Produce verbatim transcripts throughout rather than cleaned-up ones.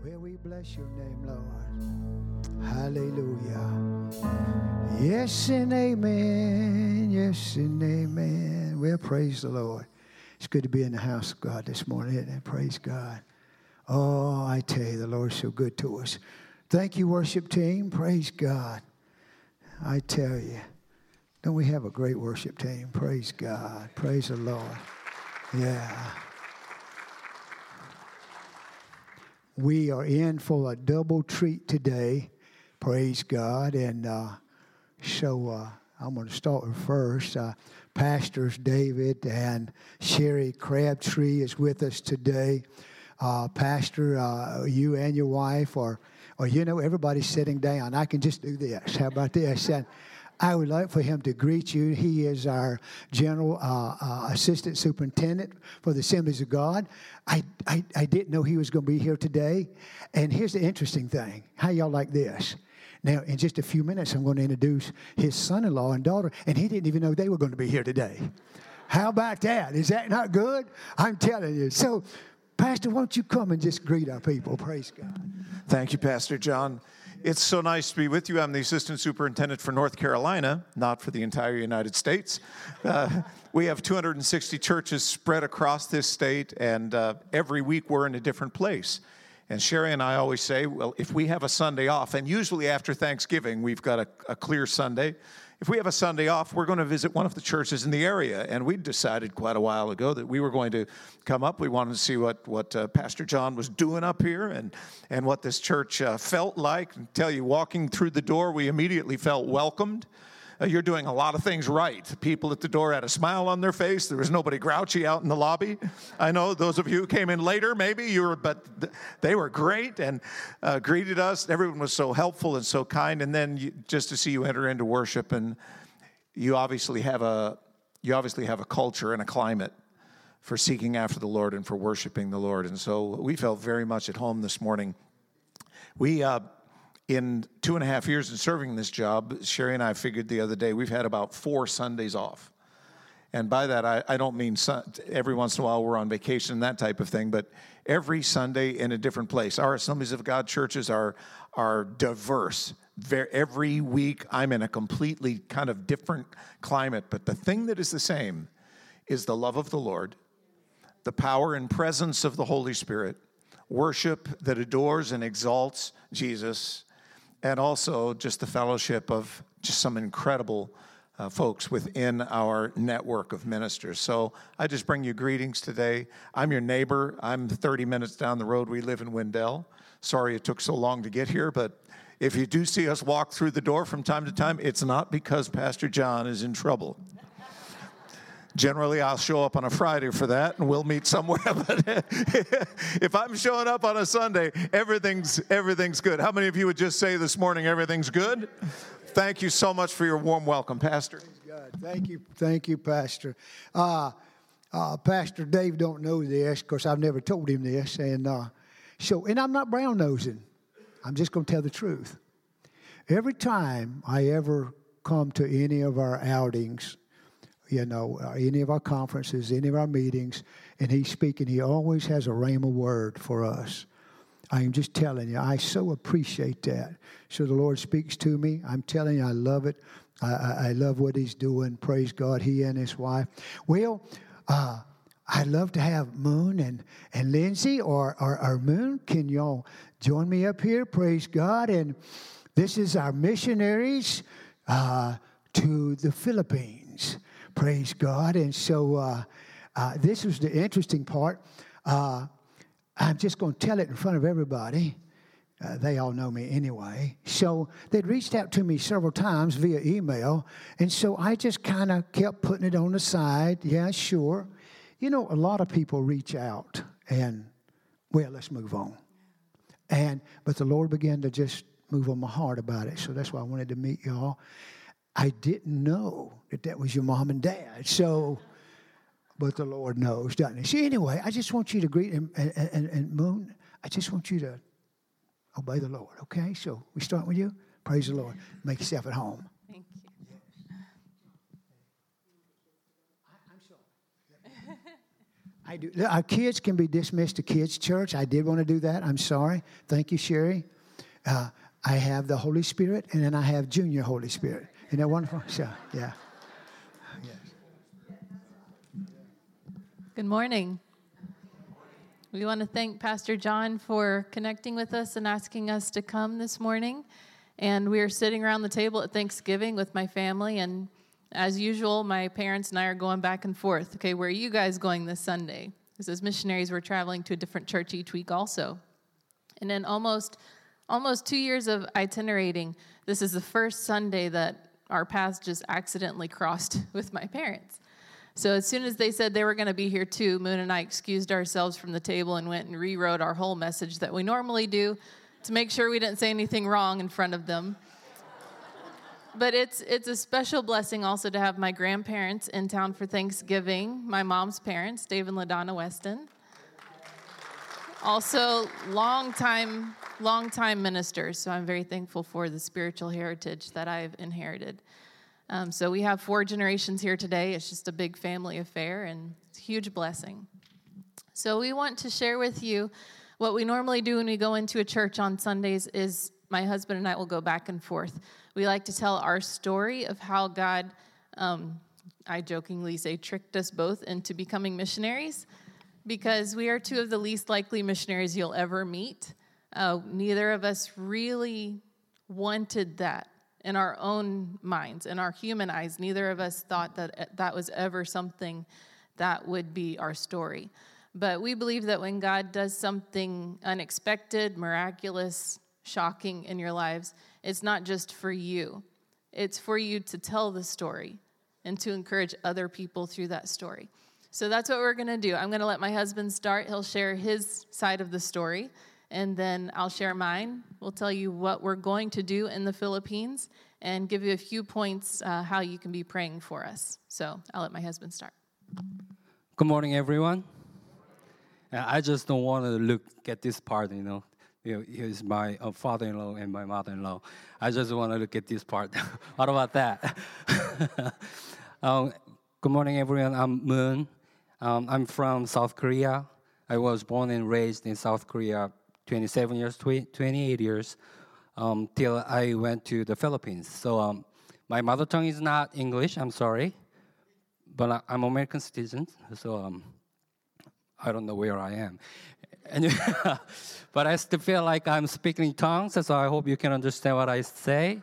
Well, we bless your name, Lord. Hallelujah. Yes and amen. Yes and amen. Well, praise the Lord. It's good to be in the house of God this morning, isn't it? Praise God. Oh, I tell you, the Lord's so good to us. Thank you, worship team. Praise God. I tell you, don't we have a great worship team? Praise God. Praise the Lord. Yeah. We are in for a double treat today. Praise God. And uh, so uh, I'm going to start with first. Uh, Pastors David and Sherry Crabtree is with us today. Uh, Pastor, uh, you and your wife, or, or, you know, everybody's sitting down. I can just do this. How about this? And I would like for him to greet you. He is our general uh, uh, assistant superintendent for the Assemblies of God. I, I, I didn't know he was going to be here today. And here's the interesting thing. How y'all like this? Now, in just a few minutes, I'm going to introduce his son-in-law and daughter, and he didn't even know they were going to be here today. How about that? Is that not good? I'm telling you. So, Pastor, why don't you come and just greet our people? Praise God. Thank you, Pastor John. It's so nice to be with you. I'm the assistant superintendent for North Carolina, not for the entire United States. Uh, we have two hundred sixty churches spread across this state, and uh, every week we're in a different place. And Sherry and I always say, well, if we have a Sunday off, and usually after Thanksgiving we've got a, a clear Sunday. If we have a Sunday off, we're going to visit one of the churches in the area. And we decided quite a while ago that we were going to come up. We wanted to see what, what uh, Pastor John was doing up here and, and what this church uh, felt like. And tell you, walking through the door, we immediately felt welcomed. Uh, you're doing a lot of things right. People at the door had a smile on their face. There was nobody grouchy out in the lobby. I know those of you who came in later, maybe you were, but th- they were great and uh, greeted us. Everyone was so helpful and so kind. And then you, just to see you enter into worship, and you obviously have a you obviously have a culture and a climate for seeking after the Lord and for worshiping the Lord. And so we felt very much at home this morning. We. Uh, In two and a half years in serving this job, Sherry and I figured the other day we've had about four Sundays off. And by that, I, I don't mean sun, every once in a while we're on vacation and that type of thing, but every Sunday in a different place. Our Assemblies of God churches are, are diverse. Very, every week I'm in a completely kind of different climate, but the thing that is the same is the love of the Lord, the power and presence of the Holy Spirit, worship that adores and exalts Jesus, and also just the fellowship of just some incredible uh, folks within our network of ministers. So I just bring you greetings today. I'm your neighbor. I'm thirty minutes down the road. We live in Wendell. Sorry it took so long to get here, but if you do see us walk through the door from time to time, it's not because Pastor John is in trouble. Generally, I'll show up on a Friday for that, and we'll meet somewhere. But if I'm showing up on a Sunday, everything's everything's good. How many of you would just say this morning, everything's good? Thank you so much for your warm welcome, Pastor. God. Thank you, thank you, Pastor. Uh, uh, Pastor Dave don't know this, because I've never told him this, and uh, so and I'm not brown nosing. I'm just going to tell the truth. Every time I ever come to any of our outings, you know, any of our conferences, any of our meetings, and he's speaking, he always has a rhema word for us. I am just telling you, I so appreciate that. So the Lord speaks to me. I'm telling you, I love it. I, I, I love what he's doing. Praise God, he and his wife. Well, uh, I'd love to have Moon and, and Lindsay, or, or, or Moon, can y'all join me up here? Praise God. And this is our missionaries uh, to the Philippines. Praise God. And so uh, uh, this was the interesting part. Uh, I'm just going to tell it in front of everybody. Uh, they all know me anyway. So they'd reached out to me several times via email. And so I just kind of kept putting it on the side. Yeah, sure. You know, a lot of people reach out and, well, let's move on. And but the Lord began to just move on my heart about it. So that's why I wanted to meet y'all. I didn't know that that was your mom and dad. So, but the Lord knows, doesn't he? So anyway, I just want you to greet him, and, and, and Moon, I just want you to obey the Lord, okay? So we start with you. Praise the Lord. Make yourself at home. Thank you. I'm sorry. I do. Our kids can be dismissed to kids' church. I did want to do that. I'm sorry. Thank you, Sherry. Uh, I have the Holy Spirit, and then I have Junior Holy Spirit. Isn't that wonderful? So, yeah. Yes. Good morning. We want to thank Pastor John for connecting with us and asking us to come this morning. And we are sitting around the table at Thanksgiving with my family, and as usual, my parents and I are going back and forth. Okay, where are you guys going this Sunday? Because as missionaries, we're traveling to a different church each week also. And in almost almost two years of itinerating, this is the first Sunday that our paths just accidentally crossed with my parents. So as soon as they said they were going to be here too, Moon and I excused ourselves from the table and went and rewrote our whole message that we normally do to make sure we didn't say anything wrong in front of them. But it's it's a special blessing also to have my grandparents in town for Thanksgiving, my mom's parents, Dave and LaDonna Weston. Also, long-time, long-time ministers, so I'm very thankful for the spiritual heritage that I've inherited. Um, so we have four generations here today. It's just a big family affair, and it's a huge blessing. So we want to share with you what we normally do when we go into a church on Sundays is my husband and I will go back and forth. We like to tell our story of how God, um, I jokingly say, tricked us both into becoming missionaries, because we are two of the least likely missionaries you'll ever meet. Uh, neither of us really wanted that in our own minds, in our human eyes. Neither of us thought that that was ever something that would be our story. But we believe that when God does something unexpected, miraculous, shocking in your lives, it's not just for you. It's for you to tell the story and to encourage other people through that story. So that's what we're going to do. I'm going to let my husband start. He'll share his side of the story, and then I'll share mine. We'll tell you what we're going to do in the Philippines and give you a few points uh, how you can be praying for us. So I'll let my husband start. Good morning, everyone. I just don't want to look at this part, you know. You know, here's my uh, father-in-law and my mother-in-law. I just want to look at this part. What about that? um, good morning, everyone. I'm Moon. Um, I'm from South Korea. I was born and raised in South Korea twenty-seven years, twenty-eight years, um, till I went to the Philippines. So um, my mother tongue is not English, I'm sorry, but I'm American citizen, so um, I don't know where I am. And, but I still feel like I'm speaking in tongues, so I hope you can understand what I say.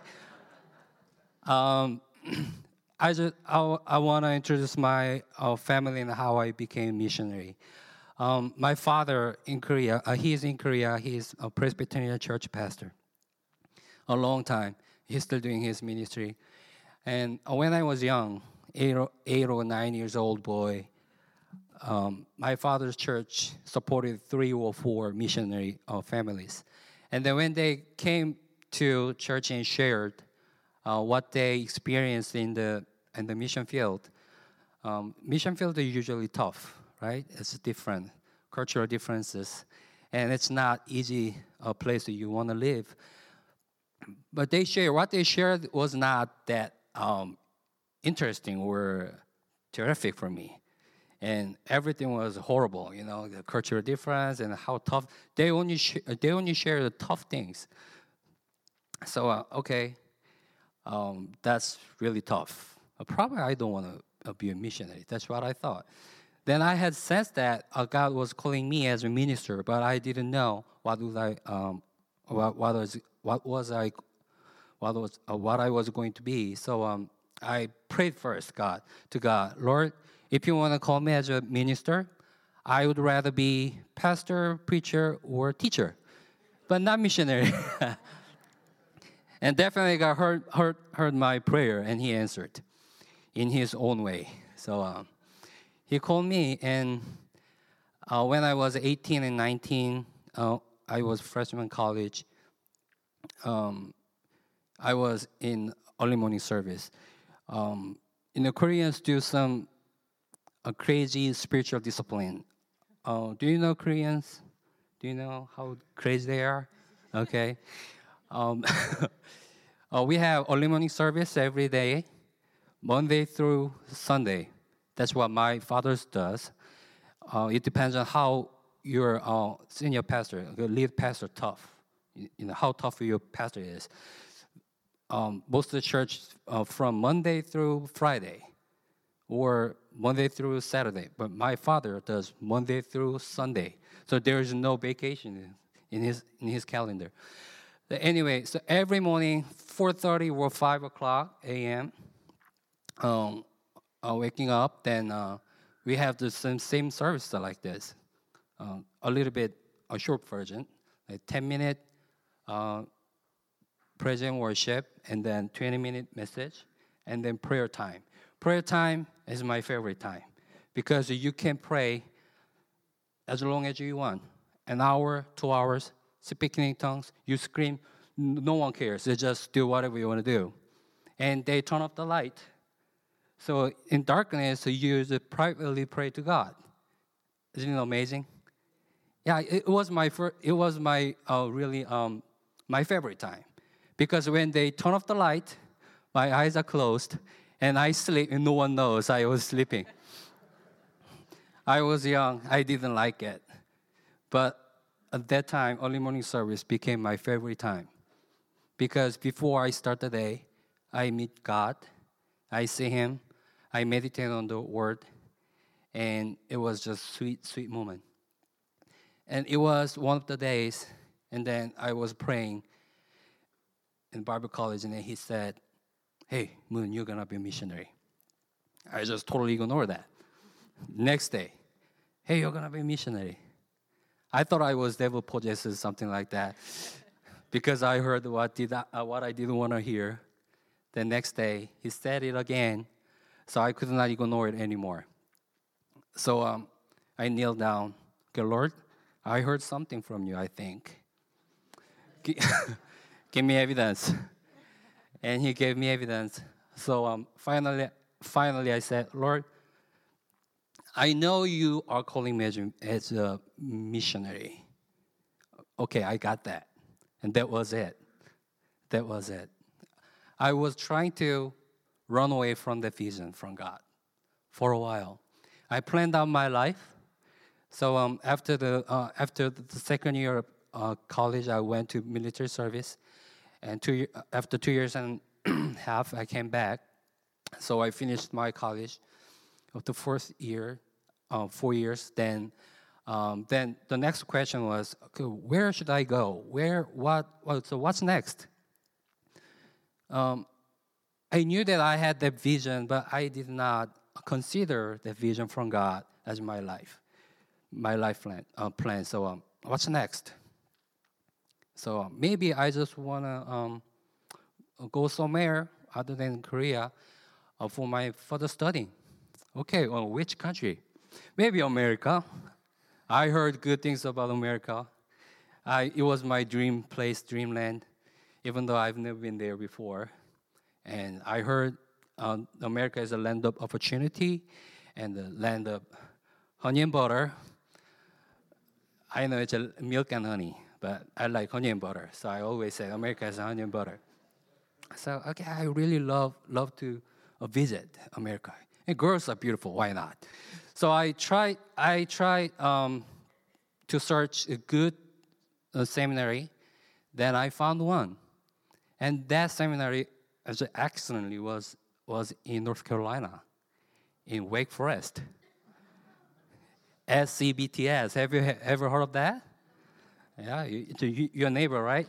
Um, I just I, I want to introduce my uh, family and how I became missionary. Um, my father in Korea, uh, he's in Korea. He's a Presbyterian church pastor. A long time, he's still doing his ministry. And when I was young, eight or, eight or nine years old boy, um, my father's church supported three or four missionary uh, families. And then when they came to church and shared uh, what they experienced in the in the mission field, um, mission field is usually tough, right? It's different, cultural differences, and it's not easy a place that you want to live. But they share what they shared was not that um, interesting or terrific for me. And everything was horrible, you know, the cultural difference and how tough. They only sh- they only share the tough things. So uh, okay, um, that's really tough. Uh, probably I don't want to uh, be a missionary. That's what I thought. Then I had sensed that uh, God was calling me as a minister, but I didn't know what was I um, what, what was what was I what was uh, what I was going to be. So um, I prayed first, God, to God, Lord, if you want to call me as a minister, I would rather be pastor, preacher, or teacher, but not missionary. And definitely God heard, heard, heard my prayer, and he answered in his own way. So um, he called me, and uh, when I was eighteen and nineteen, uh, I was freshman college. Um, I was in early morning service. Um, in the Koreans do some a crazy spiritual discipline. Uh, do you know Koreans? Do you know how crazy they are? Okay. Um, uh, we have early morning service every day, Monday through Sunday. That's what my father does. uh, it depends on how your uh, senior pastor, the lead pastor, tough. You, you know how tough your pastor is. Um, most of the church uh, from Monday through Friday, or Monday through Saturday. But my father does Monday through Sunday, so there is no vacation in his in his calendar. But anyway, so every morning, four thirty or five o'clock a m, um, uh, waking up, then uh, we have the same same service like this. Um, a little bit a short version, like ten minute uh, praise and worship, and then twenty minute message, and then prayer time. Prayer time is my favorite time because you can pray as long as you want. An hour, two hours, speaking in tongues, you scream, no one cares. You just do whatever you want to do. And they turn off the light. So in darkness, you just privately pray to God. Isn't it amazing? Yeah, it was my first, it was my uh, really um, my favorite time, because when they turn off the light, my eyes are closed, and I sleep, and no one knows I was sleeping. I was young, I didn't like it, but at that time, early morning service became my favorite time, because before I start the day, I meet God, I see Him, I meditate on the Word, and it was just sweet, sweet moment. And it was one of the days, and then I was praying in Bible college, and then he said, hey, Moon, you're going to be a missionary. I just totally ignored that. Next day, hey, you're going to be a missionary. I thought I was devil possessed or something like that, because I heard what, did I, uh, what I didn't want to hear. The next day, he said it again, so I could not ignore it anymore. So um, I kneeled down. Okay, Lord, I heard something from you, I think. Give me evidence. And he gave me evidence. So um, finally, finally I said, Lord, I know you are calling me as a missionary. Okay, I got that. And that was it. That was it. I was trying to run away from the vision from God for a while. I planned out my life. So um, after the uh, after the second year of uh, college, I went to military service, and two after two years and a half, I came back. So I finished my college of the fourth year, uh, four years. Then, um, then the next question was, okay, where should I go? Where what? what so what's next? Um, I knew that I had that vision, but I did not consider the vision from God as my life. My life plan. Uh, plan. So, um, what's next? So uh, maybe I just wanna um, go somewhere other than Korea uh, for my further studying. Okay, well, which country? Maybe America. I heard good things about America. I, it was my dream place, dreamland, even though I've never been there before. And I heard um, America is a land of opportunity and the land of honey and butter. I know it's a milk and honey, but I like honey and butter, so I always say America is honey and butter. So, okay, I really love love to uh, visit America. And girls are beautiful, why not? So I tried, I tried um, to search a good uh, seminary, then I found one. And that seminary, actually, excellently, was, was in North Carolina, in Wake Forest. S C B T S. Have you ever heard of that? Yeah, you, you, your neighbor, right?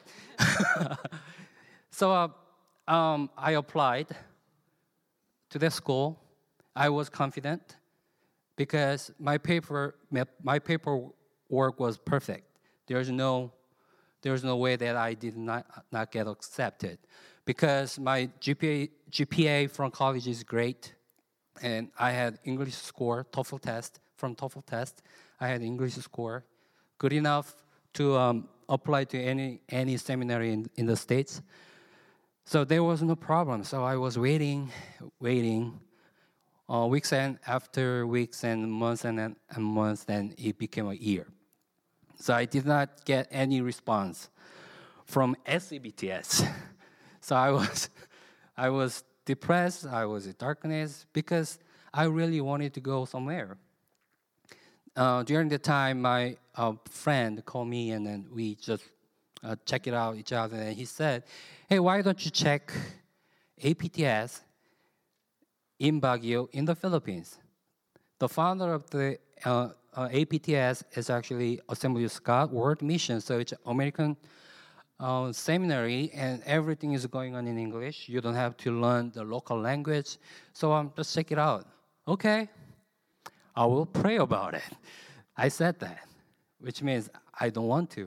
So uh, um, I applied to that school. I was confident because my paper my paperwork was perfect. There's no there's no way that I did not not get accepted because my G P A G P A from college is great, and I had English score, TOEFL test. From TOEFL test, I had English score good enough to um, apply to any any seminary in, in the States. So there was no problem. So I was waiting, waiting, uh, weeks and after weeks and months and, and months, then it became a year. So I did not get any response from S C B T S. So I was, I was depressed. I was in darkness because I really wanted to go somewhere. uh, during the time, my uh, friend called me, and then we just uh, check it out each other. And he said, "Hey, why don't you check A P T S in Baguio in the Philippines?" The founder of the uh, uh, A P T S is actually Assembly of God World Mission, so it's American uh, seminary, and everything is going on in English. You don't have to learn the local language. So um, just check it out. Okay, I will pray about it. I said that, which means I don't want to.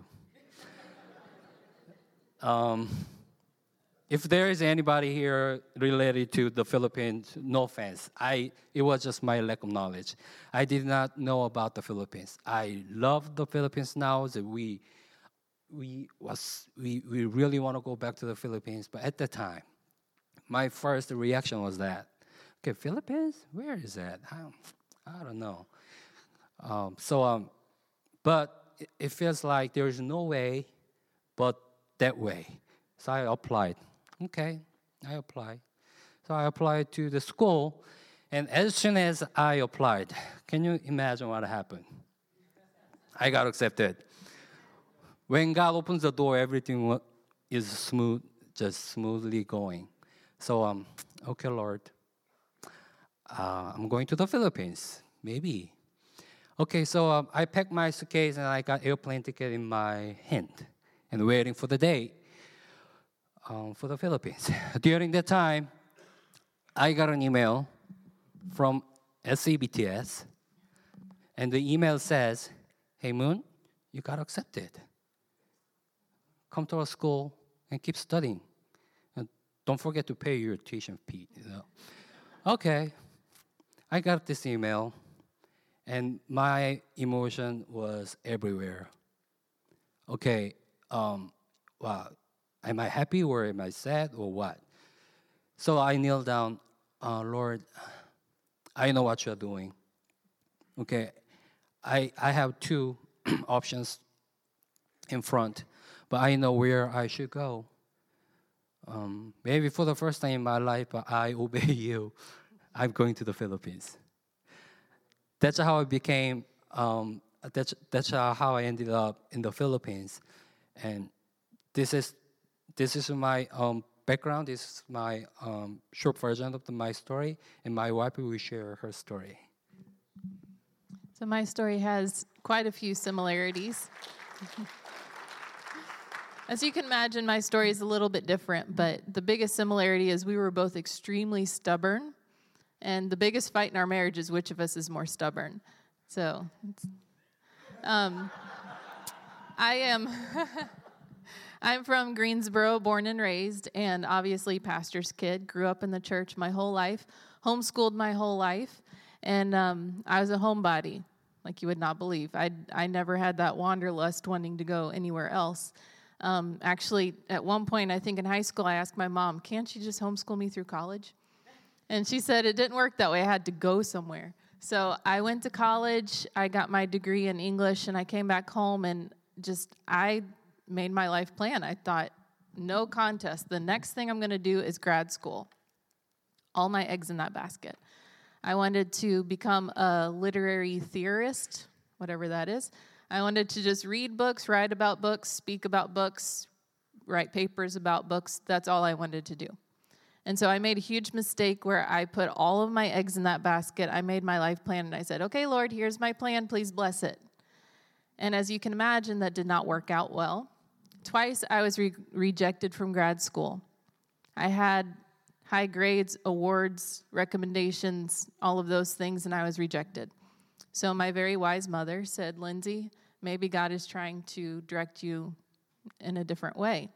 um, if there is anybody here related to the Philippines, no offense. I, it was just my lack of knowledge. I did not know about the Philippines. I love the Philippines now. That we, we, was, we, we really want to go back to the Philippines. But at the time, my first reaction was that, okay, Philippines? Where is that? I don't, I don't know. Um, so, um, but it, it feels like there is no way but that way. So I applied. Okay, I applied. So I applied to the school, and as soon as I applied, can you imagine what happened? I got accepted. When God opens the door, everything is smooth, just smoothly going. So, um, okay, Lord, uh, I'm going to the Philippines, maybe. Okay, so um, I packed my suitcase, and I got airplane ticket in my hand, and waiting for the day. Um, for the Philippines. During that time, I got an email from S A B T S, and the email says, "Hey Moon, you got accepted. Come to our school and keep studying. And don't forget to pay your tuition fee." You know? Okay, I got this email, and my emotion was everywhere. Okay, um, wow. Am I happy or am I sad or what? So I kneel down, uh, Lord, I know what you're doing. Okay, I I have two options in front, but I know where I should go. Um, maybe for the first time in my life, I obey you. I'm going to the Philippines. That's how I became, um, that's, that's how I ended up in the Philippines. And this is This is my um, background. This is my um, short version of the, my story, and my wife will share her story. So my story has quite a few similarities. As you can imagine, my story is a little bit different, but the biggest similarity is we were both extremely stubborn, and the biggest fight in our marriage is which of us is more stubborn. So, um, I am... I'm from Greensboro, born and raised, and obviously pastor's kid. Grew up in the church my whole life, homeschooled my whole life, and um, I was a homebody, like you would not believe. I I never had that wanderlust wanting to go anywhere else. Um, actually, at one point, I think in high school, I asked my mom, "Can't you just homeschool me through college?" And she said it didn't work that way. I had to go somewhere. So I went to college. I got my degree in English, and I came back home, and just I... made my life plan. I thought, no contest. The next thing I'm going to do is grad school. All my eggs in that basket. I wanted to become a literary theorist, whatever that is. I wanted to just read books, write about books, speak about books, write papers about books. That's all I wanted to do. And so I made a huge mistake where I put all of my eggs in that basket. I made my life plan, and I said, "Okay, Lord, here's my plan. Please bless it." And as you can imagine, that did not work out well. Twice I was re- rejected from grad school. I had high grades, awards, recommendations, all of those things, and I was rejected. So my very wise mother said, "Lindsay, maybe God is trying to direct you in a different way."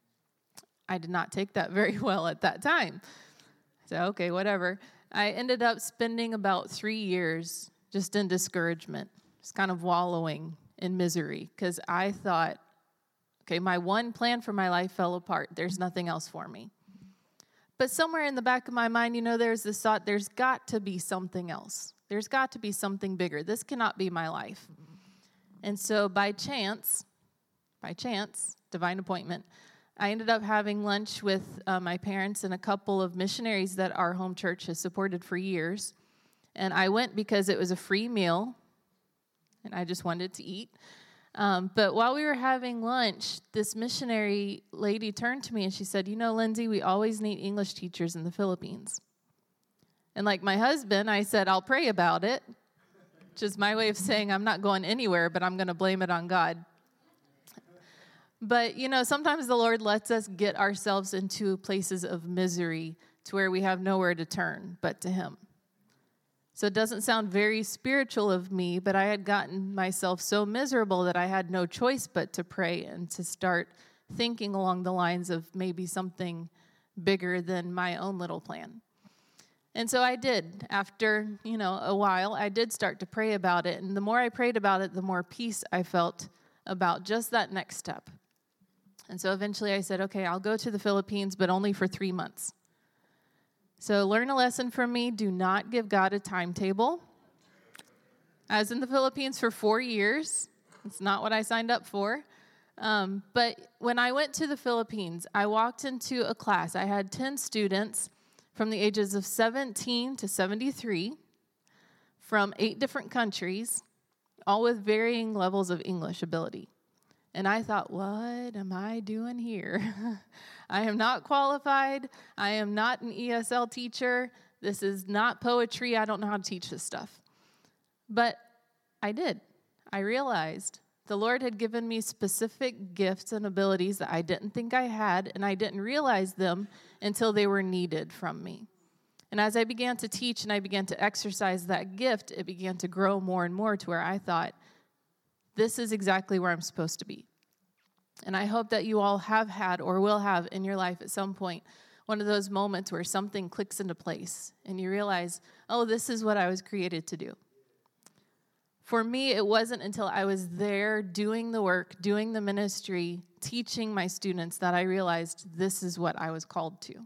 I did not take that very well at that time. So, okay, whatever. I ended up spending about three years just in discouragement, just kind of wallowing in misery, because I thought, okay, my one plan for my life fell apart. There's nothing else for me. But somewhere in the back of my mind, you know, there's this thought, there's got to be something else. There's got to be something bigger. This cannot be my life. And so by chance, by chance, divine appointment, I ended up having lunch with uh, my parents and a couple of missionaries that our home church has supported for years. And I went because it was a free meal. and I just wanted to eat. Um, but while we were having lunch, this missionary lady turned to me and she said, you know, Lindsay, we always need English teachers in the Philippines. And like my husband, I said, I'll pray about it, which is my way of saying I'm not going anywhere, but I'm going to blame it on God. But, you know, sometimes the Lord lets us get ourselves into places of misery to where we have nowhere to turn but to Him. So it doesn't sound very spiritual of me, but I had gotten myself so miserable that I had no choice but to pray and to start thinking along the lines of maybe something bigger than my own little plan. And so I did. After, you know, a while, I did start to pray about it. And the more I prayed about it, the more peace I felt about just that next step. And so eventually I said, okay, I'll go to the Philippines, but only for three months. So learn a lesson from me. Do not give God a timetable. I was in the Philippines for four years. It's not what I signed up for. Um, but when I went to the Philippines, I walked into a class. I had ten students from the ages of seventeen to seventy-three from eight different countries, all with varying levels of English ability. And I thought, what am I doing here? I am not qualified. I am not an E S L teacher. This is not poetry. I don't know how to teach this stuff. But I did. I realized the Lord had given me specific gifts and abilities that I didn't think I had, and I didn't realize them until they were needed from me. And as I began to teach and I began to exercise that gift, it began to grow more and more to where I thought, this is exactly where I'm supposed to be. And I hope that you all have had or will have in your life at some point one of those moments where something clicks into place and you realize, oh, this is what I was created to do. For me, it wasn't until I was there doing the work, doing the ministry, teaching my students that I realized this is what I was called to.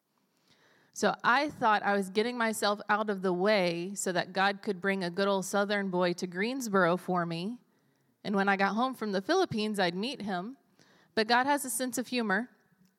So I thought I was getting myself out of the way so that God could bring a good old Southern boy to Greensboro for me. And when I got home from the Philippines, I'd meet him. But God has a sense of humor.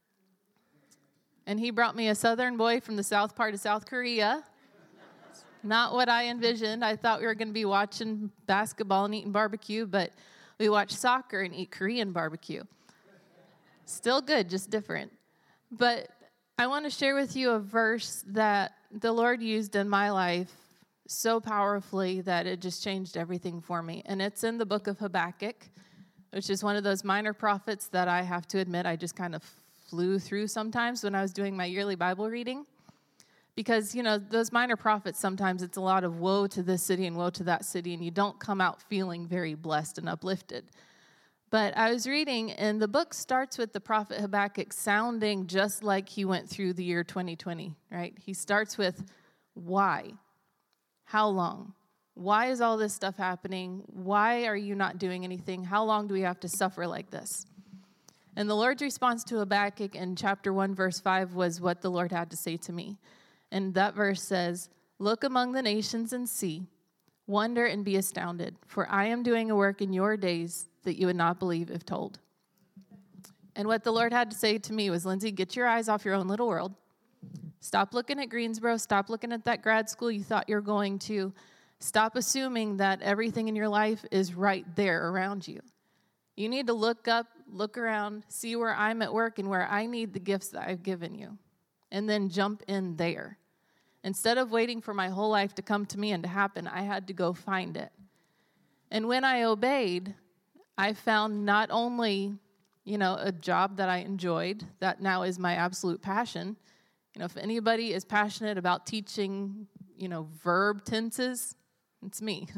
And He brought me a Southern boy from the south part of South Korea. Not what I envisioned. I thought we were going to be watching basketball and eating barbecue, but we watch soccer and eat Korean barbecue. Still good, just different. But I want to share with you a verse that the Lord used in my life so powerfully that it just changed everything for me. And it's in the book of Habakkuk, which is one of those minor prophets that I have to admit I just kind of flew through sometimes when I was doing my yearly Bible reading. Because, you know, those minor prophets, sometimes it's a lot of woe to this city and woe to that city, and you don't come out feeling very blessed and uplifted. But I was reading, and the book starts with the prophet Habakkuk sounding just like he went through the year twenty twenty, right? He starts with, why? How long? Why is all this stuff happening? Why are you not doing anything? How long do we have to suffer like this? And the Lord's response to Habakkuk in chapter one, verse five was what the Lord had to say to me. And that verse says, look among the nations and see, wonder and be astounded, for I am doing a work in your days that you would not believe if told. And what the Lord had to say to me was, Lindsay, get your eyes off your own little world. Stop looking at Greensboro. Stop looking at that grad school you thought you were going to. Stop assuming that everything in your life is right there around you. You need to look up, look around, see where I'm at work and where I need the gifts that I've given you, and then jump in there. Instead of waiting for my whole life to come to me and to happen, I had to go find it. And when I obeyed, I found not only, you know, a job that I enjoyed, that now is my absolute passion. You know, if anybody is passionate about teaching, you know, verb tenses, it's me.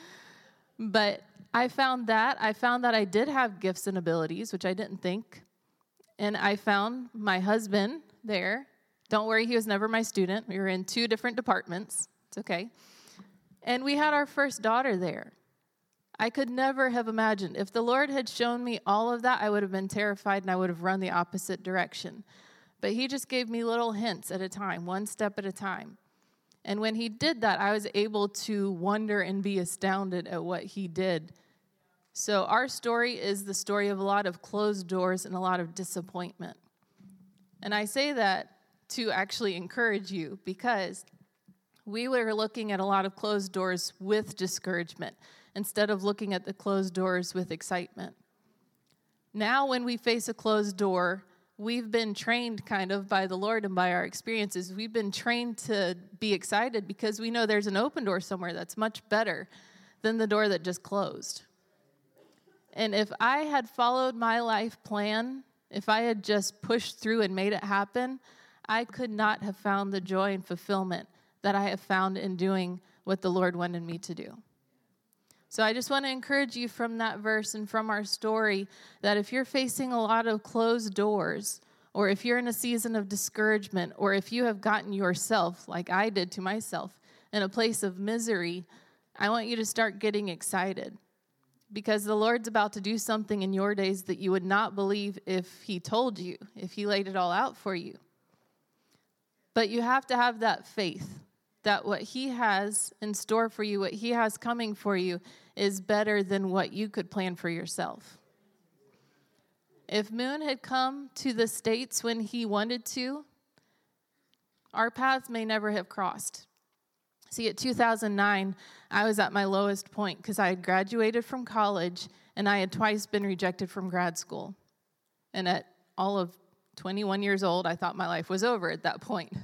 But I found that. I found that I did have gifts and abilities, which I didn't think. And I found my husband there. Don't worry, he was never my student. We were in two different departments. It's okay. And we had our first daughter there. I could never have imagined. If the Lord had shown me all of that, I would have been terrified and I would have run the opposite direction. But He just gave me little hints at a time, one step at a time. And when He did that, I was able to wonder and be astounded at what He did. So our story is the story of a lot of closed doors and a lot of disappointment. And I say that to actually encourage you, because we were looking at a lot of closed doors with discouragement. instead of looking at the closed doors with excitement. Now, when we face a closed door, we've been trained kind of by the Lord and by our experiences. We've been trained to be excited because we know there's an open door somewhere that's much better than the door that just closed. And if I had followed my life plan, if I had just pushed through and made it happen, I could not have found the joy and fulfillment that I have found in doing what the Lord wanted me to do. So I just want to encourage you from that verse and from our story that if you're facing a lot of closed doors, or if you're in a season of discouragement, or if you have gotten yourself, like I did to myself, in a place of misery, I want you to start getting excited. Because the Lord's about to do something in your days that you would not believe if he told you, if he laid it all out for you. But you have to have that faith that what he has in store for you, what he has coming for you, is better than what you could plan for yourself. If Moon had come to the States when he wanted to, our paths may never have crossed. See, at two thousand nine, I was at my lowest point because I had graduated from college and I had twice been rejected from grad school. And at all of twenty-one years old, I thought my life was over at that point.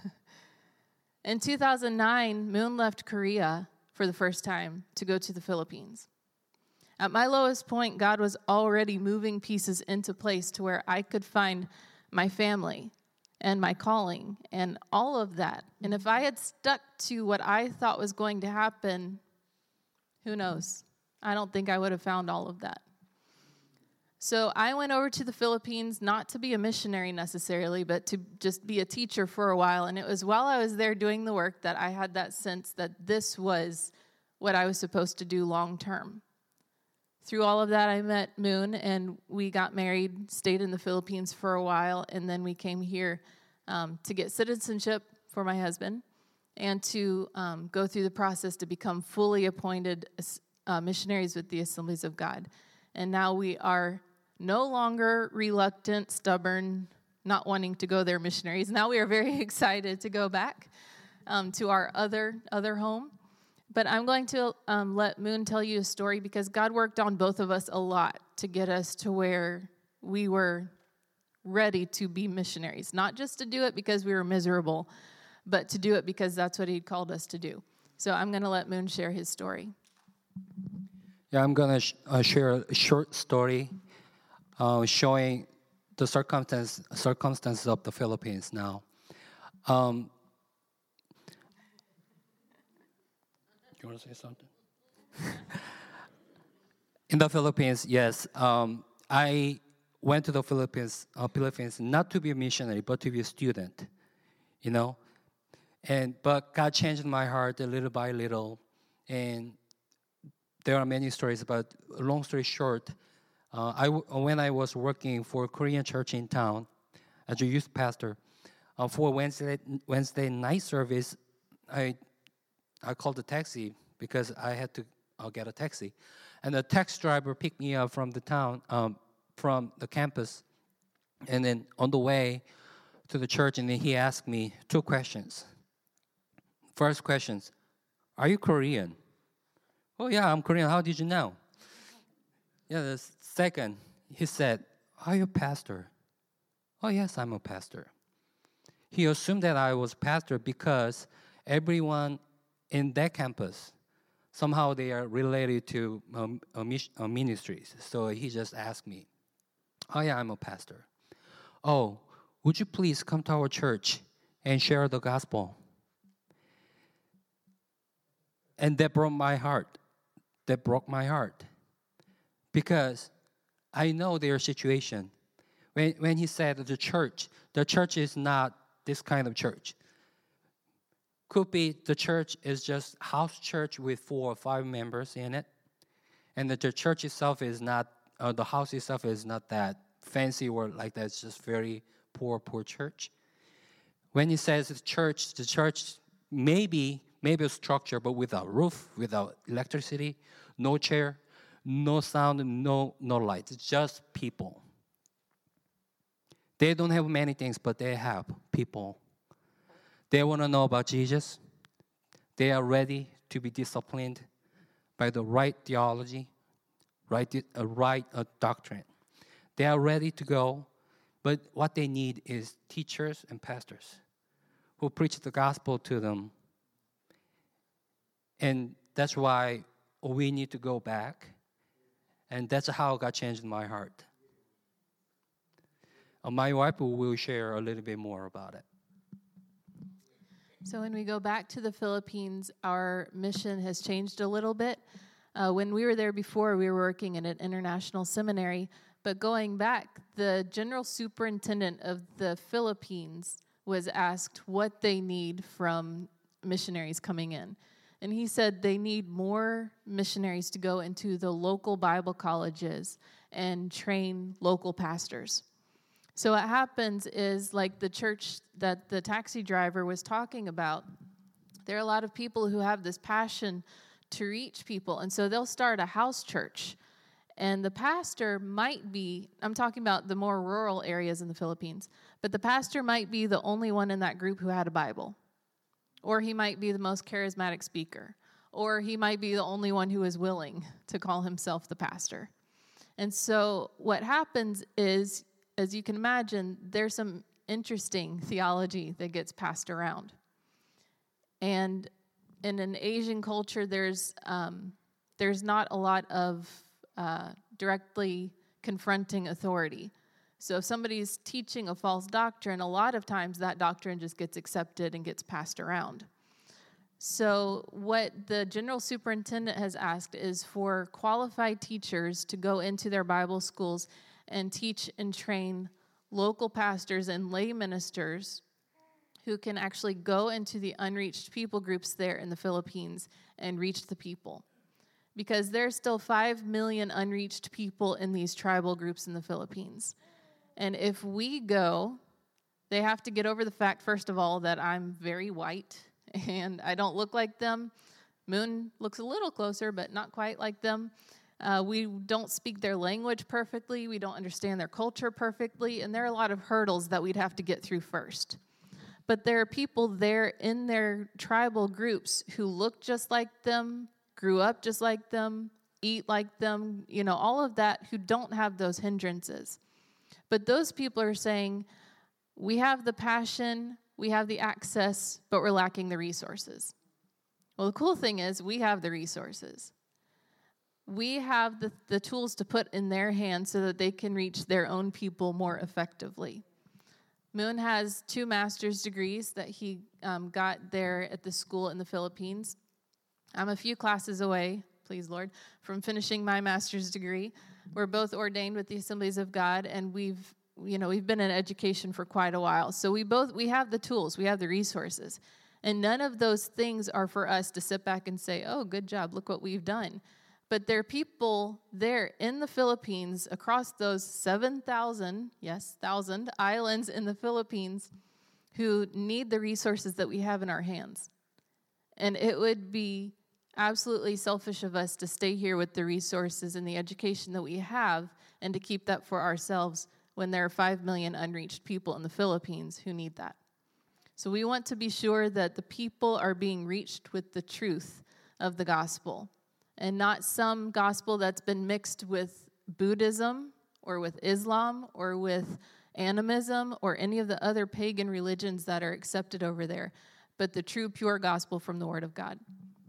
In two thousand nine, Moon left Korea for the first time to go to the Philippines. At my lowest point, God was already moving pieces into place to where I could find my family and my calling and all of that. And if I had stuck to what I thought was going to happen, who knows? I don't think I would have found all of that. So I went over to the Philippines, not to be a missionary necessarily, but to just be a teacher for a while. And it was while I was there doing the work that I had that sense that this was what I was supposed to do long term. Through all of that, I met Moon, and we got married, stayed in the Philippines for a while, and then we came here um, to get citizenship for my husband and to um, go through the process to become fully appointed uh, missionaries with the Assemblies of God. And now we are no longer reluctant, stubborn, not wanting to go there missionaries. Now we are very excited to go back um, to our other other home. But I'm going to um, let Moon tell you a story because God worked on both of us a lot to get us to where we were ready to be missionaries. Not just to do it because we were miserable, but to do it because that's what He'd called us to do. So I'm going to let Moon share his story. Yeah, I'm going to sh- uh, share a short story uh, showing the circumstance, circumstances of the Philippines now. Um, you want to say something? In the Philippines, yes. Um, I went to the Philippines, uh, Philippines not to be a missionary, but to be a student, you know. And but God changed my heart a little by little, and there are many stories, but long story short, uh, I w- when I was working for a Korean church in town as a youth pastor, uh, for Wednesday Wednesday night service, I I called a taxi because I had to uh, get a taxi, and the taxi driver picked me up from the town, um, from the campus, and then on the way to the church, and then he asked me two questions. First questions, are you Korean? Oh, yeah, I'm Korean. How did you know? Yeah, the second, he said, are you a pastor? Oh, yes, I'm a pastor. He assumed that I was pastor because everyone in that campus, somehow they are related to um, uh, mis- uh, ministries. So he just asked me, oh, yeah, I'm a pastor. Oh, would you please come to our church and share the gospel? And that broke my heart. That broke my heart. Because I know their situation. When, when he said the church, the church is not this kind of church. Could be the church is just house church with four or five members in it. And the church itself is not, uh, the house itself is not that fancy or like that. It's just very poor, poor church. When he says the church, the church maybe, maybe a structure, but without roof, without electricity, no chair, no sound, no, no light. It's just people. They don't have many things, but they have people. They want to know about Jesus. They are ready to be disciplined by the right theology, right, uh, right uh, doctrine. They are ready to go, but what they need is teachers and pastors who preach the gospel to them. And that's why we need to go back. And that's how God changed my heart. Uh, my wife will share a little bit more about it. So when we go back to the Philippines, our mission has changed a little bit. Uh, when we were there before, we were working in an international seminary. But going back, the general superintendent of the Philippines was asked what they need from missionaries coming in. And he said they need more missionaries to go into the local Bible colleges and train local pastors. So what happens is, like the church that the taxi driver was talking about, there are a lot of people who have this passion to reach people. And so they'll start a house church. And the pastor might be, I'm talking about the more rural areas in the Philippines, but the pastor might be the only one in that group who had a Bible. Or he might be the most charismatic speaker. Or he might be the only one who is willing to call himself the pastor. And so what happens is, as you can imagine, there's some interesting theology that gets passed around. And in an Asian culture, there's um, there's not a lot of uh, directly confronting authority. So if somebody's teaching a false doctrine, a lot of times that doctrine just gets accepted and gets passed around. So what the general superintendent has asked is for qualified teachers to go into their Bible schools and teach and train local pastors and lay ministers who can actually go into the unreached people groups there in the Philippines and reach the people. Because there's still five million unreached people in these tribal groups in the Philippines. And if we go, they have to get over the fact, first of all, that I'm very white and I don't look like them. Moon looks a little closer, but not quite like them. Uh, we don't speak their language perfectly. We don't understand their culture perfectly. And there are a lot of hurdles that we'd have to get through first. But there are people there in their tribal groups who look just like them, grew up just like them, eat like them, you know, all of that, who don't have those hindrances. But those people are saying, we have the passion, we have the access, but we're lacking the resources. Well, the cool thing is we have the resources. We have the, the tools to put in their hands so that they can reach their own people more effectively. Moon has two master's degrees that he um, got there at the school in the Philippines. I'm a few classes away, please, Lord, from finishing my master's degree. We're both ordained with the Assemblies of God, and we've, you know, we've been in education for quite a while. So we both, we have the tools, we have the resources. And none of those things are for us to sit back and say, oh, good job, look what we've done. But there are people there in the Philippines, across those seven thousand, yes, thousand islands in the Philippines, who need the resources that we have in our hands. And it would be absolutely selfish of us to stay here with the resources and the education that we have and to keep that for ourselves when there are five million unreached people in the Philippines who need that. So we want to be sure that the people are being reached with the truth of the gospel, and not some gospel that's been mixed with Buddhism or with Islam or with animism or any of the other pagan religions that are accepted over there, but the true, pure gospel from the Word of God.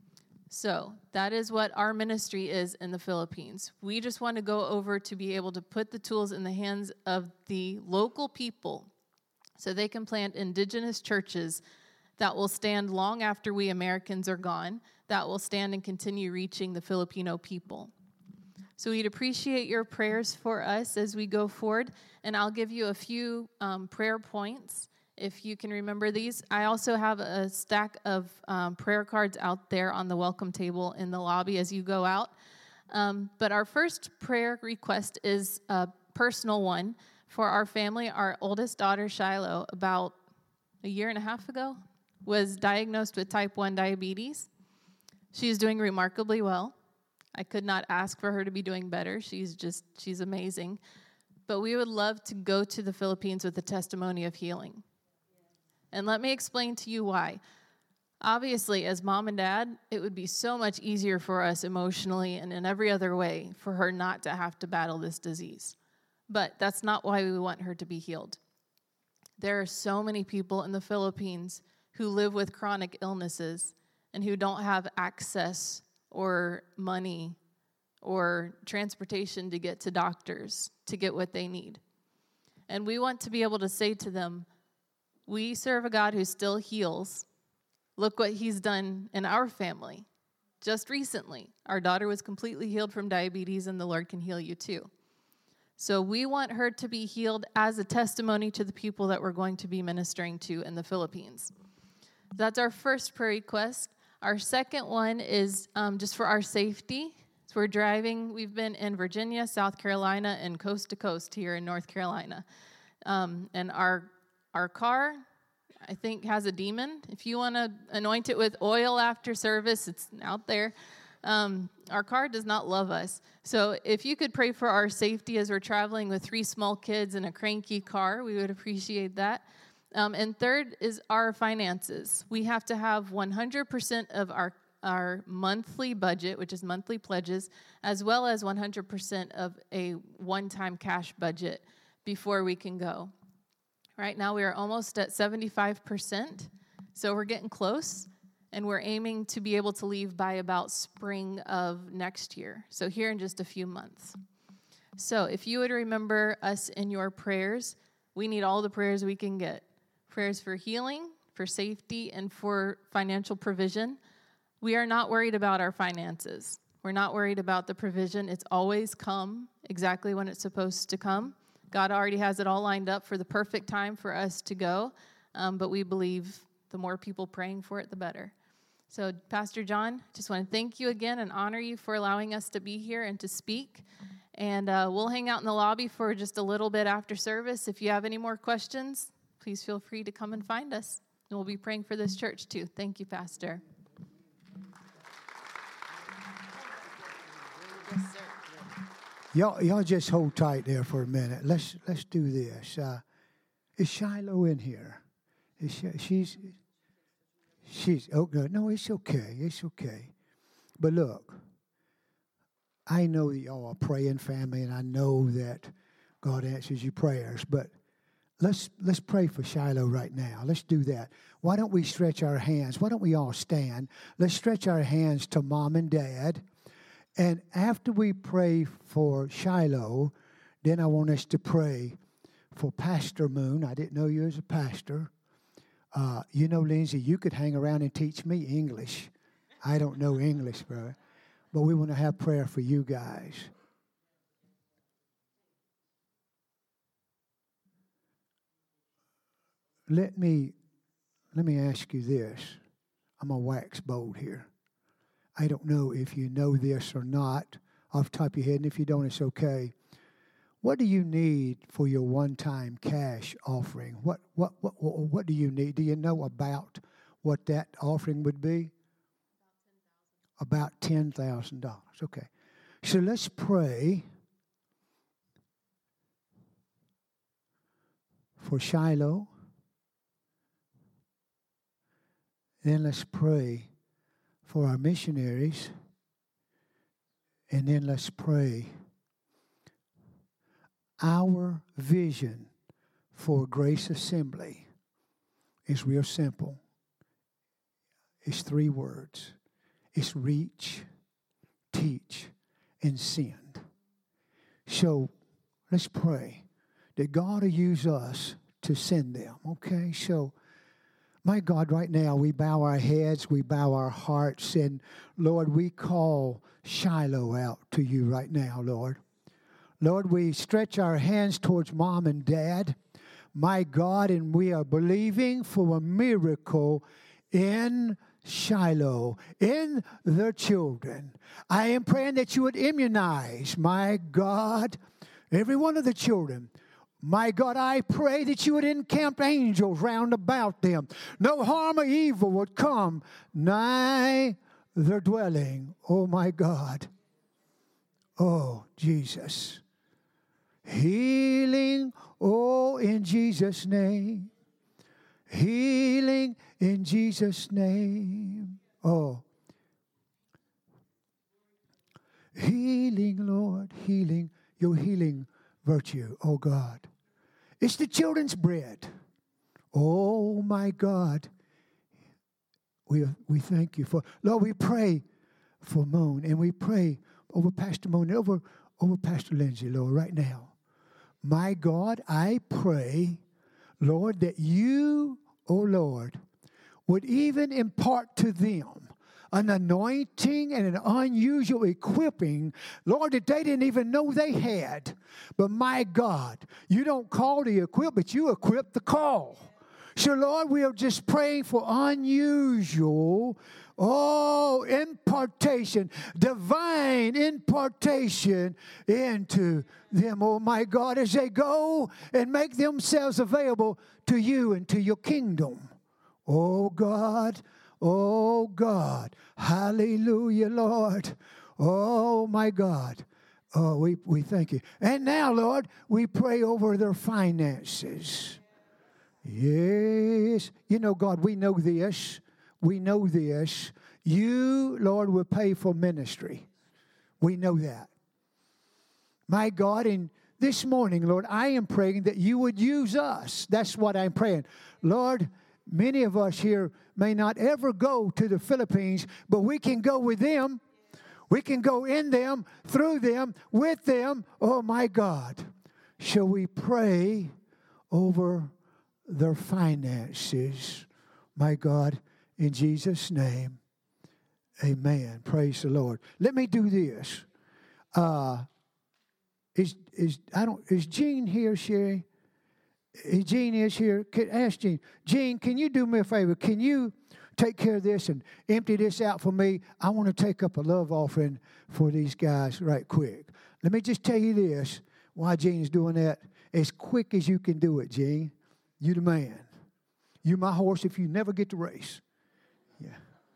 So that is what our ministry is in the Philippines. We just want to go over to be able to put the tools in the hands of the local people so they can plant indigenous churches that will stand long after we Americans are gone, that will stand and continue reaching the Filipino people. So we'd appreciate your prayers for us as we go forward, and I'll give you a few um, prayer points if you can remember these. I also have a stack of um, prayer cards out there on the welcome table in the lobby as you go out. Um, but our first prayer request is a personal one for our family. Our oldest daughter, Shiloh, about a year and a half ago, was diagnosed with type one diabetes. She's doing remarkably well. I could not ask for her to be doing better. She's just, she's amazing. But we would love to go to the Philippines with a testimony of healing. And let me explain to you why. Obviously, as mom and dad, it would be so much easier for us emotionally and in every other way for her not to have to battle this disease. But that's not why we want her to be healed. There are so many people in the Philippines who live with chronic illnesses and who don't have access or money or transportation to get to doctors to get what they need. And we want to be able to say to them, we serve a God who still heals. Look what he's done in our family. Just recently, our daughter was completely healed from diabetes, and the Lord can heal you too. So we want her to be healed as a testimony to the people that we're going to be ministering to in the Philippines. That's our first prayer request. Our second one is um, just for our safety. So we're driving. We've been in Virginia, South Carolina, and coast to coast here in North Carolina. Um, and our our car, I think, has a demon. If you want to anoint it with oil after service, it's out there. Um, our car does not love us. So if you could pray for our safety as we're traveling with three small kids in a cranky car, we would appreciate that. Um, and third is our finances. We have to have one hundred percent of our, our monthly budget, which is monthly pledges, as well as one hundred percent of a one-time cash budget before we can go. Right now we are almost at seventy-five percent, so we're getting close, and we're aiming to be able to leave by about spring of next year, so here in just a few months. So if you would remember us in your prayers, we need all the prayers we can get. Prayers for healing, for safety, and for financial provision. We are not worried about our finances. We're not worried about the provision. It's always come exactly when it's supposed to come. God already has it all lined up for the perfect time for us to go, um, but we believe the more people praying for it, the better. So, Pastor John, just want to thank you again and honor you for allowing us to be here and to speak. And uh, we'll hang out in the lobby for just a little bit after service. If you have any more questions, please feel free to come and find us. And we'll be praying for this church too. Thank you, Pastor. Yes, sir. Y'all, y'all just hold tight there for a minute. Let's let's do this. Uh, is Shiloh in here? Is she, she's she's oh good. No, it's okay. It's okay. But look, I know that y'all are praying family, and I know that God answers your prayers. But let's let's pray for Shiloh right now. Let's do that. Why don't we stretch our hands? Why don't we all stand? Let's stretch our hands to Mom and Dad. And after we pray for Shiloh, then I want us to pray for Pastor Moon. I didn't know you as a pastor. Uh, you know, Lindsay, you could hang around and teach me English. I don't know English, brother. But we want to have prayer for you guys. Let me, let me ask you this. I'm going to wax bold here. I don't know if you know this or not off the top of your head, and if you don't, it's okay. What do you need for your one-time cash offering? What what what what do you need? Do you know about what that offering would be? About ten thousand dollars. Okay. So let's pray for Shiloh. Then let's pray for our missionaries, and then let's pray. Our vision for Grace Assembly is real simple. It's three words. It's reach, teach, and send. So let's pray that God will use us to send them, okay? So my God, right now, we bow our heads, we bow our hearts, and Lord, we call Shiloh out to you right now, Lord. Lord, we stretch our hands towards Mom and Dad, my God, and we are believing for a miracle in Shiloh, in their children. I am praying that you would immunize, my God, every one of the children. My God, I pray that you would encamp angels round about them. No harm or evil would come nigh their dwelling. Oh, my God. Oh, Jesus. Healing, oh, in Jesus' name. Healing in Jesus' name. Oh. Healing, Lord, healing, your healing virtue, oh God. It's the children's bread. Oh, my God. We, we thank you for, Lord, we pray for Moon, and we pray over Pastor Moon, and over, over Pastor Lindsay, Lord, right now. My God, I pray, Lord, that you, oh Lord, would even impart to them an anointing and an unusual equipping, Lord, that they didn't even know they had. But my God, you don't call the equip, but you equip the call. So, Lord, we are just praying for unusual, oh, impartation, divine impartation into them, oh my God, as they go and make themselves available to you and to your kingdom. Oh God, oh God, hallelujah, Lord. Oh my God. Oh, we, we thank you. And now, Lord, we pray over their finances. Yes. You know, God, we know this. We know this. You, Lord, will pay for ministry. We know that. My God, and this morning, Lord, I am praying that you would use us. That's what I'm praying. Lord, many of us here may not ever go to the Philippines, but we can go with them. We can go in them, through them, with them. Oh, my God. Shall we pray over their finances? My God, in Jesus' name, amen. Praise the Lord. Let me do this. Uh, is is I don't is Jean here, Sherry? Is Jean is here. Can, ask Jean. Jean, can you do me a favor? Can you take care of this and empty this out for me? I want to take up a love offering for these guys right quick. Let me just tell you this. Why Jean's doing that? As quick as you can do it, Jean. You the man. You my horse if you never get to race. Yeah.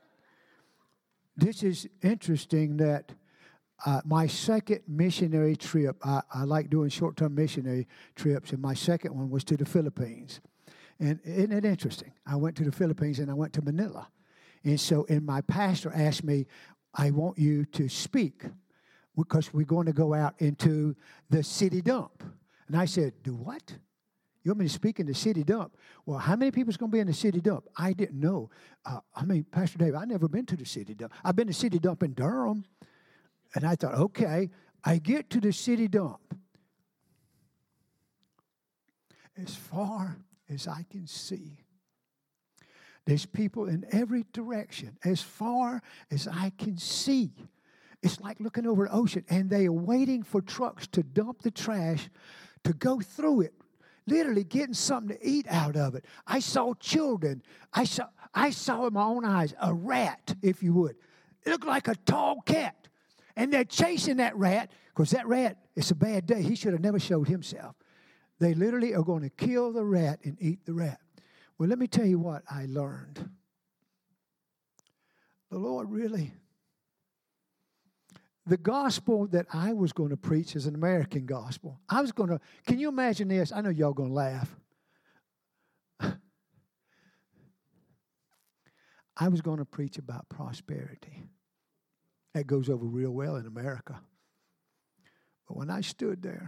This is interesting that uh, my second missionary trip, I, I like doing short-term missionary trips, and my second one was to the Philippines. And isn't it interesting? I went to the Philippines and I went to Manila. And so, and my pastor asked me, I want you to speak because we're going to go out into the city dump. And I said, do what? You want me to speak in the city dump? Well, how many people is going to be in the city dump? I didn't know. Uh, I mean, Pastor Dave, I've never been to the city dump. I've been to the city dump in Durham. And I thought, okay, I get to the city dump. As far as I can see, there's people in every direction. As far as I can see, it's like looking over an ocean, and they are waiting for trucks to dump the trash to go through it, literally getting something to eat out of it. I saw children. I saw, I saw with my own eyes a rat, if you would. It looked like a tall cat. And they're chasing that rat, because that rat, it's a bad day. He should have never showed himself. They literally are going to kill the rat and eat the rat. Well, let me tell you what I learned. The Lord really, the gospel that I was going to preach is an American gospel. I was going to, can you imagine this? I know y'all going to laugh. I was going to preach about prosperity. That goes over real well in America. But when I stood there,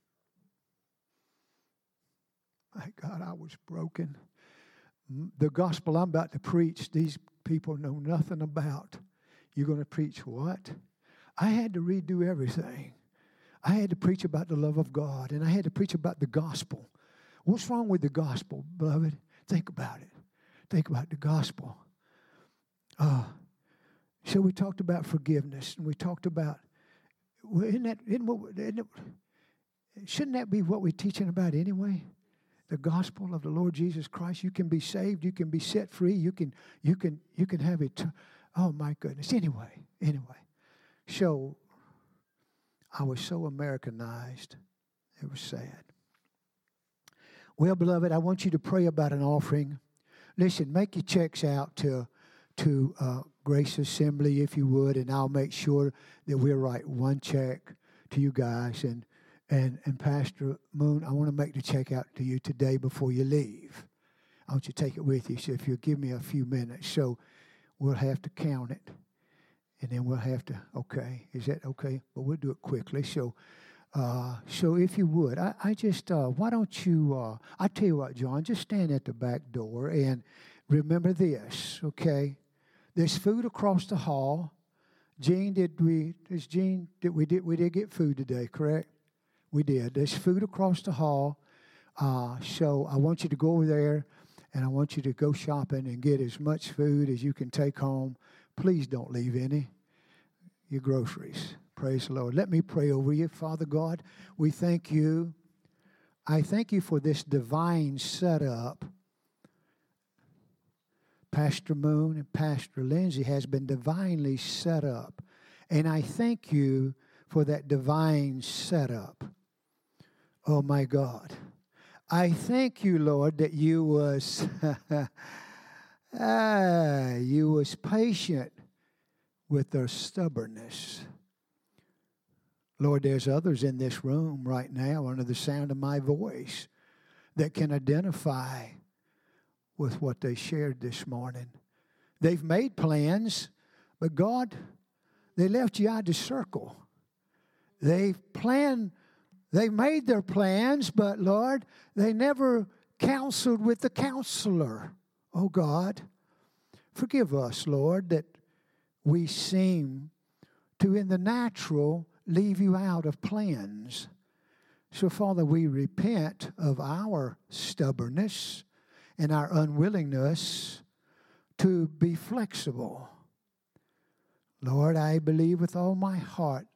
my God, I was broken. The gospel I'm about to preach, these people know nothing about. You're going to preach what? I had to redo everything. I had to preach about the love of God, and I had to preach about the gospel. What's wrong with the gospel, beloved? Think about it. Think about the gospel. Uh, so we talked about forgiveness, and we talked about, well, isn't that, isn't what, isn't it, shouldn't that be what we're teaching about anyway? The gospel of the Lord Jesus Christ. You can be saved. You can be set free. You can, you can, you can have it. Oh my goodness. Anyway, anyway. So I was so Americanized. It was sad. Well, beloved, I want you to pray about an offering. Listen, make your checks out to to uh, Grace Assembly, if you would, and I'll make sure that we'll write one check to you guys. And And and Pastor Moon, I want to make the check out to you today before you leave. I want you to take it with you. So if you'll give me a few minutes. So we'll have to count it. And then we'll have to, okay, is that okay? But we'll do it quickly. So uh, so if you would, I, I just, uh, why don't you, uh, I tell you what, John, just stand at the back door and remember this, okay? There's food across the hall. Jean, did we, is Jean, did we, did, we did get food today, correct? We did. There's food across the hall. Uh, so I want you to go over there, and I want you to go shopping and get as much food as you can take home. Please don't leave any, your groceries. Praise the Lord. Let me pray over you. Father God, we thank you. I thank you for this divine setup. Pastor Moon and Pastor Lindsay has been divinely set up. And I thank you for that divine setup. Oh, my God. I thank you, Lord, that you was, ah, you was patient with their stubbornness. Lord, there's others in this room right now under the sound of my voice that can identify with what they shared this morning. They've made plans, but God, they left you out of the circle. They've planned, they made their plans, but Lord, they never counseled with the counselor. Oh God, forgive us, Lord, that we seem to, in the natural, leave you out of plans. So, Father, we repent of our stubbornness and our unwillingness to be flexible. Lord, I believe with all my heart,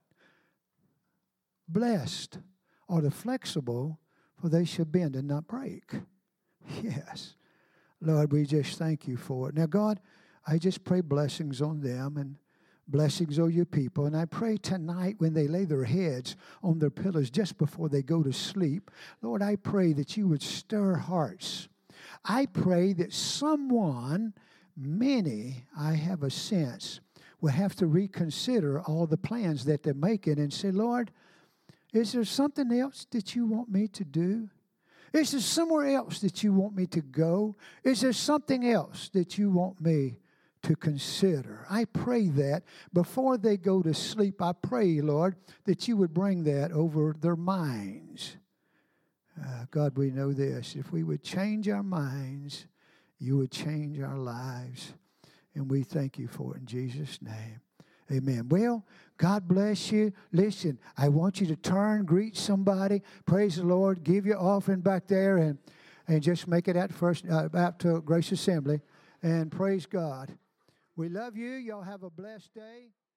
blessed are the flexible, for they shall bend and not break. Yes. Lord, we just thank you for it. Now, God, I just pray blessings on them and blessings on your people. And I pray tonight when they lay their heads on their pillows just before they go to sleep, Lord, I pray that you would stir hearts. I pray that someone, many, I have a sense, will have to reconsider all the plans that they're making and say, Lord, is there something else that you want me to do? Is there somewhere else that you want me to go? Is there something else that you want me to consider? I pray that before they go to sleep, I pray, Lord, that you would bring that over their minds. Uh, God, we know this. If we would change our minds, you would change our lives. And we thank you for it in Jesus' name. Amen. Well, God bless you. Listen, I want you to turn, greet somebody. Praise the Lord. Give your offering back there and, and just make it at first uh, out to Grace Assembly. And praise God. We love you. Y'all have a blessed day.